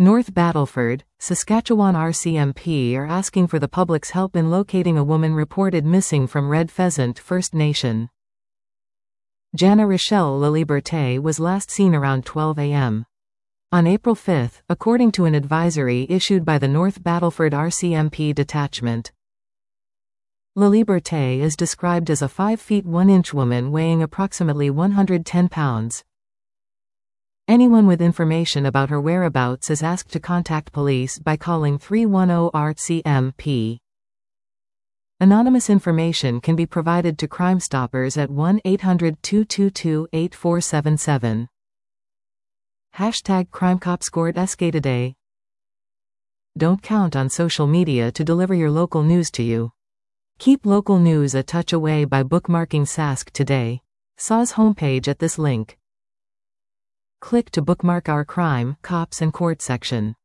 North Battleford, Saskatchewan RCMP are asking for the public's help in locating a woman reported missing from Red Pheasant First Nation. Jana Rochelle Laliberté was last seen around 12 a.m. on April 5, according to an advisory issued by the North Battleford RCMP detachment. Laliberté is described as a 5 feet 1 inch woman weighing approximately 110 pounds. Anyone with information about her whereabouts is asked to contact police by calling 310-RCMP. Anonymous information can be provided to Crime Stoppers at 1-800-222-8477. #CrimeCopsCourt Escataday. Don't count on social media to deliver your local news to you. Keep local news a touch away by bookmarking Sask Today. SAW's homepage at this link. Click to bookmark our Crime, Cops and Court section.